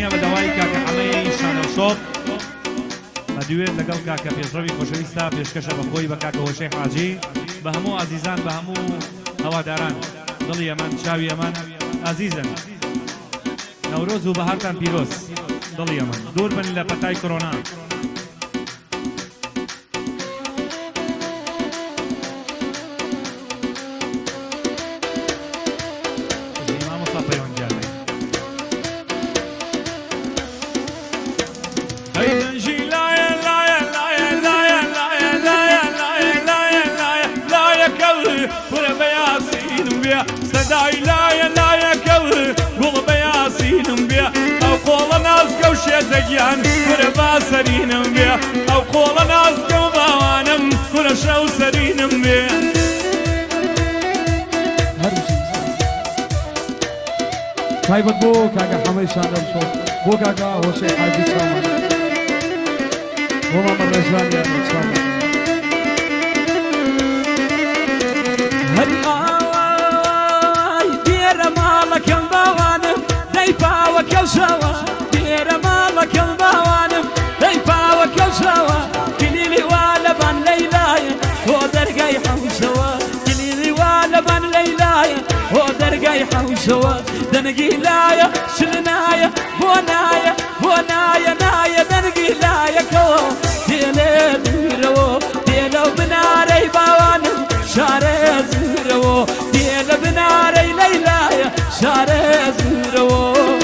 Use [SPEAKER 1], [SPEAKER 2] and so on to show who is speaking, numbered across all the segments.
[SPEAKER 1] دڵنیا بە داوای کاکە حەمەی شانەوشۆپ دوێت لەگەڵ کاکە پێشڕەوی خۆشەویستە پێشکەشە بەخۆی بە کاکە هۆشەی حاجی بە هەموو عەزیزان بە هەموو هەواداران دڵی ئەمان چاوی ئەمان عەزیزن نەورۆز و بەهارتان پیرۆز دڵی ئەمان دوور بن لە پەتای کۆڕۆنا
[SPEAKER 2] سەدای لایە لایەکەوت گوڵ بە یاسینم بێ ئەو قۆڵە نازکە و شێتەگیان کورە با سەرینم بێ ئەو قۆڵە نازکە و باوانم کورە شەو سەرینم بێ
[SPEAKER 3] تایبەت بۆ کاکە حەمەی شانەوشۆپ بۆ کاکە هۆشەی حاجی چاومان بۆ مامە ڕێژوان یان چاومان
[SPEAKER 2] ماڵەکەم باوانم دەی پاوە کەوشەوە دێرە ماڵەکەم باوانم دەی پاوە کەوشەوە کلیلی وا لەبان لەیلایە بۆ دەرگای حەوشەوە کلیلی وا لەبان لەیلایە بۆ دەرگای حەوشەوە دەنگی لایە شلنایە بۆ نایە نایە دەنگی لایەکەوە دێلێ دوورەوە دێلە بنارەی باوانم شارێ زورەوە دێلە بنارەی لەیلایە شارێ زورەوە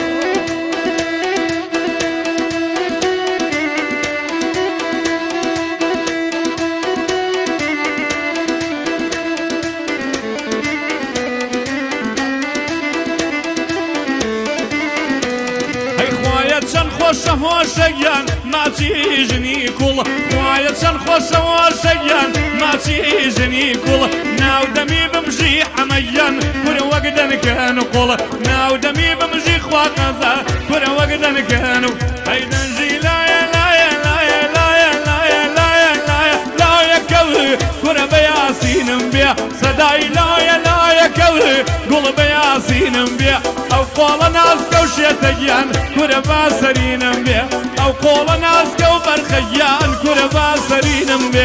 [SPEAKER 2] چەند خۆشە هۆشەگیان ماچی ژنی کوڵ خوایە چەند خۆشە هۆشەگیان ماچی ژنی کوڵ ناودەمی بمژی حەمەیان کورە وەک دەنکەن و قوڵ ناودەمی بمژی خوا قەزا کورە وەک دەنکەن و ئەی دەنجی لایە لایە لایە لایە لایە لایە لایە لایەکەوت کورە بە یاسینم بێ سەدای لایە لایەکەوت گوڵ بە یاسینم بێ ئەو قۆڵە نازکە و شێتەگیان کورە با سەرینم بێ ئەو قۆڵە نازکە و بەرخەگیان کورە با سەرینم بێ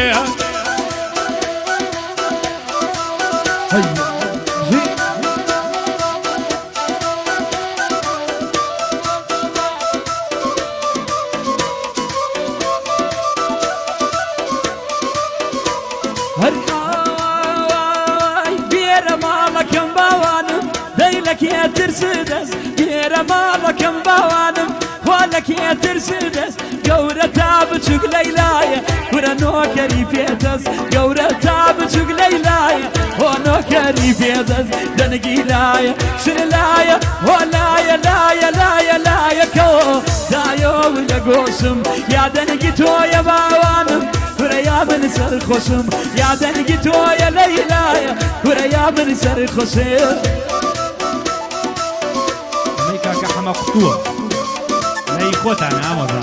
[SPEAKER 2] بێرە ماڵەکەم باوانم دەی لە کێ ترس دەست بێرە ماڵەکەم باوانم خوا لە کێ ترس دەست گەورە تا بچووک لەیلایە کورە نۆکەری پێدەست گەورە تا بچووک لەیلایە هۆ نۆکەری پێدەست دەنگی لایە شر لایە هۆ لایە لایە لایە لایەکەوە دایۆ لە گۆشم یا دەنگی تۆیە باوانم کورە یا من سەرخۆشم یا دەنگی تۆیە لەیلایە کورە یا من سەرخۆشم
[SPEAKER 1] ئەمەی کاکە حەمە قوتووە لەی خۆتانە ئامۆزان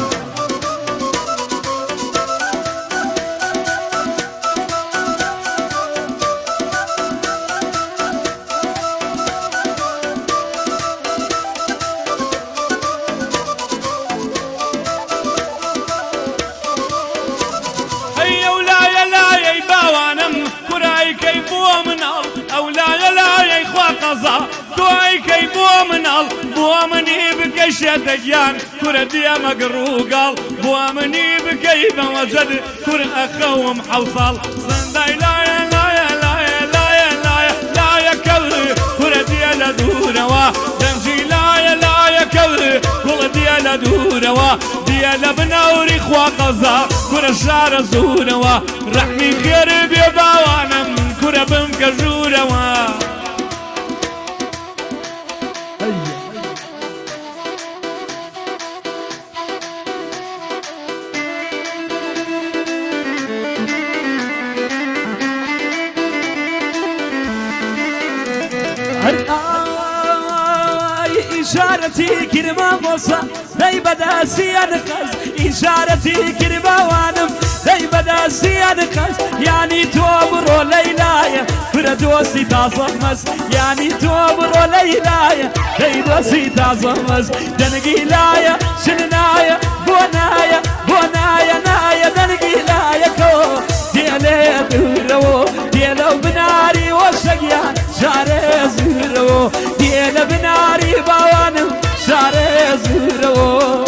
[SPEAKER 2] دوای بۆ مناڵ بۆ منی بکەی شێتەگیان کورە دیێمە گڕووگاڵ بۆ منی بکەی بەوەجد کورە ئەخەوم حەوساڵ سندای لایە لایە لایە لایە لایە لایەکەوت کورە دیە لە دوورەوە دەنجی لایە لایەکەوت کوڵە دیە لە دوورەوە دیە لە بنەوری خوا قەزا کورە شارە زوورەوە ڕەحمی خێر بێ باوانم کورە بم کە ژوورەوە
[SPEAKER 4] إشارتي كرما موسى ذي بدا سيانقز إشارتي كرما وانم ذي بدا سيانقز يعني توبرو ليلايا فردوسي تازمز يعني توبرو ليلايا ذي دوسي تازمز دنقي لايا شننايا بونايا بونايا نايا دنقي لايا كو ديالي دورو ديالو بناري وشقيان شاري زورو ديالو بناري باوانم شاري زورو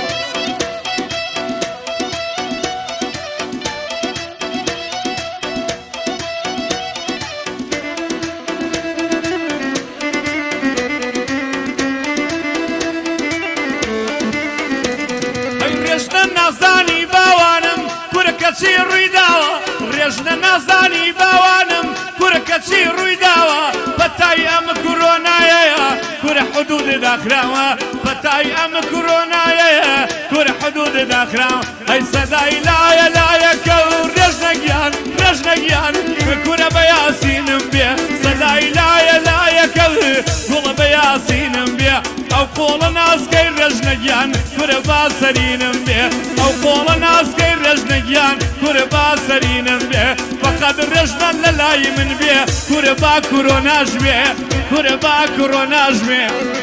[SPEAKER 2] نازانی باوانم کورکەچی ڕووی داوە ڕێژنە نازانی باوانم کورکەچی ڕووی داوە بەتای ئەم کۆرۆنایەیە کورە حدود داخراوە بەتای ئەم کۆرۆنایەیە کورە حدود داخراوە ئەی سەدای لایە لایەکە و ڕێژنەگیان ڕێژنەگیان کورە بە یاسینم بێ سەدای لایە لایەکە گوڵە بە یاسینم بێ ئەو قۆڵە ناسکەی ڕێژنەگیان کورە باسەرینم بێ ئەو قۆڵە ناسکەی ڕێژنەگیان کورە باسەرینم بێ فەقەت ڕێژنە لە لای من بێ کورە با کۆرۆناش بێ کورە با کۆرۆناش بێ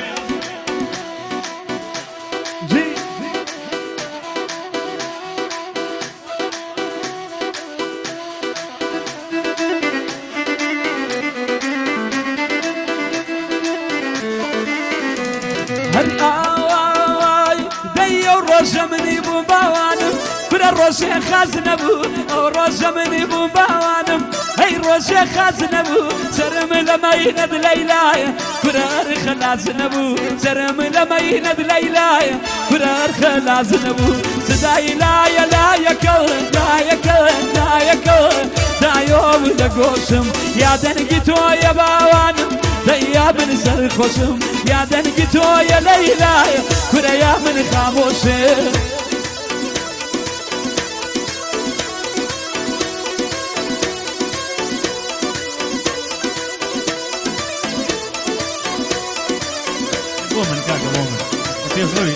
[SPEAKER 4] ڕۆژە منی بوو باوانم برە ڕۆژێ خاز نەبوو ئەو ڕۆژە منی بوو باوانم ئەی ڕۆژێ خاز نەبوو سەرم لە مەینەت لەیلایە برە خەلاز نەبوو سەرم لە مەینەت لەیلایە برە خەلاز نەبوو سزای لایە لایەکەوە لایەکەوە لایەکەوە دایۆ لە گۆشم یادەنگی تۆیە باوانم دەیا من سەرخۆشم یادەنگی تۆیە لەیلایە کورە یا من خامۆشێ
[SPEAKER 1] بۆ من کاکە بۆ من پێشڕەوی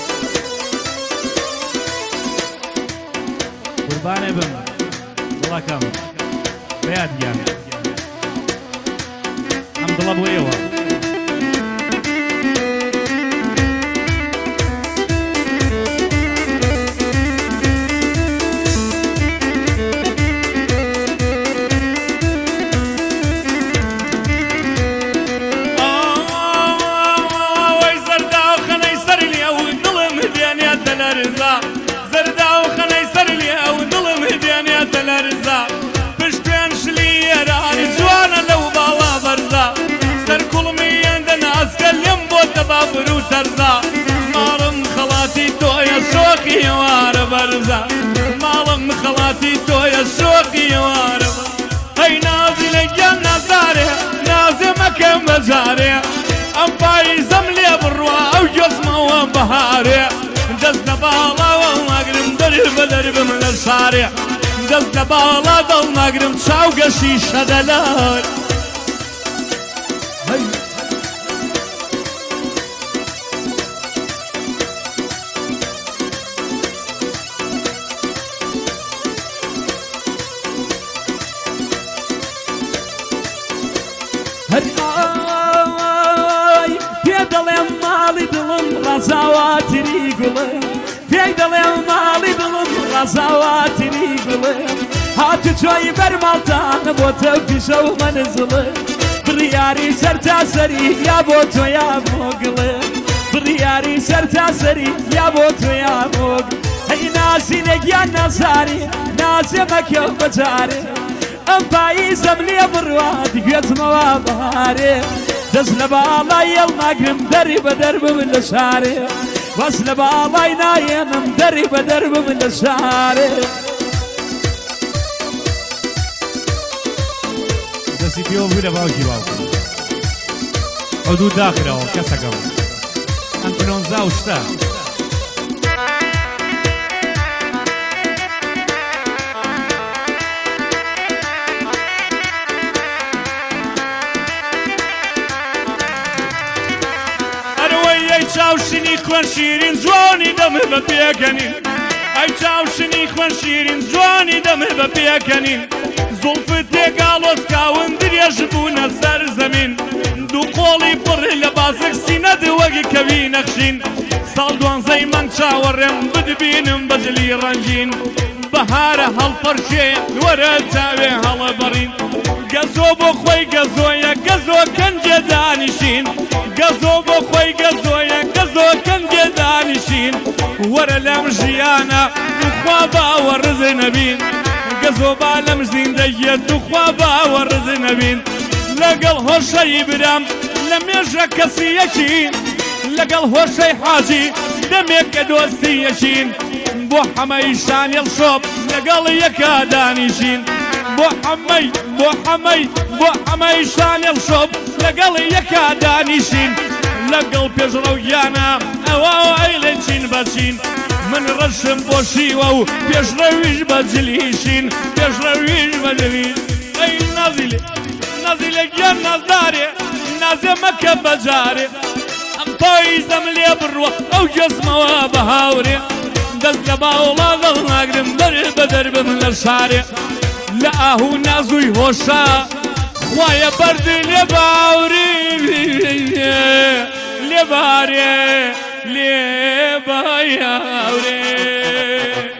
[SPEAKER 1] قوربانێ بم وڵاکەم بەیادگیان ئەم دڵە بۆ ئێوە
[SPEAKER 2] ماڵم خەڵاتی تۆیە شۆقی وارە بەرزە ماڵم خەڵاتی تۆیە شۆقی وارە هەی نازی لە گیان نازارێ نازێ مەکەم بەجارێ ئەم پاییزەم لێ بڕوا ئەو گوێزمەوە بەهارێ دەست لە باڵاوە ناگرم دەری بە دەربم لە شارێ دەست لە باڵا دڵ ناگرم چاو گەشی شەدەلار
[SPEAKER 4] پێ دەڵێم ماڵی دڵم ڕەزاواتری گوڵێ پێی دەڵێم ماڵی دڵم ڕەزاواتری گوڵێ هاتو چۆی بەرماڵتان بۆ تە پیشە و مەنزڵێ بڕیاری سەر تاسەری یا بۆ تۆ یا بۆ گڵێ بڕیاری سەر تاسەری یا بۆ تۆ یا بۆ هەی ناسی لەگیان نازاری نازێ مەکە بەجارێ ئەم پاییزەم لێ بڕوا دیگوێزمەوە بەهارێ دەست لە باڵای هێڵ ناگرم دەری بە دەربم لە شارێ بەس لە باڵای نایێنم دەری بە دەربم لە شارێ
[SPEAKER 1] دەستی پێوە بووی لە باوکی باوکە ئەو دوو داخرەوە کەسەکەم ئەم پلۆنزا و شتە
[SPEAKER 2] ئەی چاوشنی خوێن شیرین جوانی دەمێ بە پێکەنین ئەی چاوشنی خوێن شیرین جوانی دەمێ بە پێکەنین زوڵفت تێگاڵۆزکاون درێژ بوونە سەر زەمین دوو قۆڵی پڕ لە بازک سینە دووەگی کەوی نەخشین ساڵ دوانزەی من چاوەڕێم بدبینم بەجلی ڕەنگین بەهارە هەڵپەرشێ وەرە چاوێ هەڵەبەڕین گەزۆ بۆ خۆی گەزۆیە گەزۆ کەنجێ دانیشین گەزۆ بۆ خۆی گەزۆیە گەزۆ کەنجێ دانیشین وەرە لەم ژیانە توخوا باوەڕز نەبین گەزۆ با لەم زیندەیە توخوا باوەڕز نەبین لەگەڵ هۆشەی برام لە مێژە کەسیەکین لەگەڵ هۆشەی حاجی دەمێک کە دۆستیەکین بۆ حەمەی شانێڵ شۆب لەگەڵ یەکە دانیشین بۆ حەمەی شانێڵ شۆب لەگەڵ یەکە دانیشین لەگەڵ پێشڕەویانە ئەوە ئەیڵێنچین بەچین من ڕەشم بۆ شیوە و پێشڕەویش بەجلیشین پێشڕەویش بەجلی ئەی نازیلێ گیان نازدارێ نازێ مەکە بەجارێ ئەم پاییزەم لێ بڕوە ئەو جەزمەوە بە هاورێ دەست لە باوڵا دڵ ناگرم بەرێ بە دەربم لە شارێ لە ئاهوو نازووی هۆشە خوایە بەردی لێ باوری لێ بارێ لێ بایاورێ